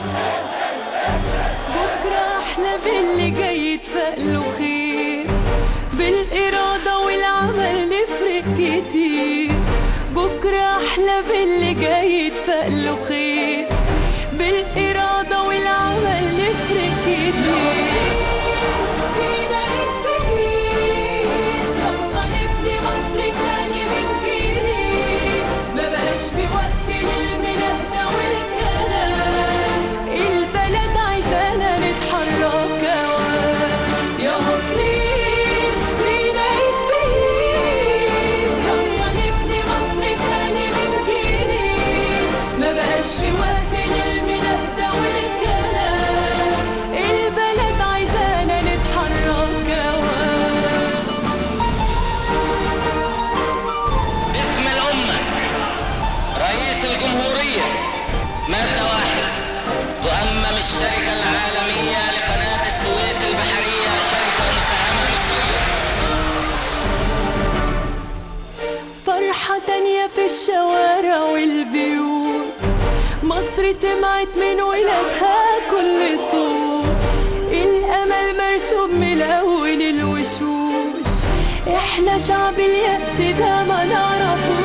بكرة أحلى باللي جاي يتفقله خير، بالإرادة والعمل نفرق كتير. بكرة أحلى باللي جاي يتفقله خير، بالإرادة والعمل نفرق كتير. مادة 1 تؤمم الشركة العالمية لقناة السويس البحرية شركة مساهمة مصرية. فرحة تانية في الشوارع والبيوت، مصر سمعت من ولادها كل صوت. الأمل مرسوم ملون الوشوش، احنا شعب اليأس ده ما نعرفه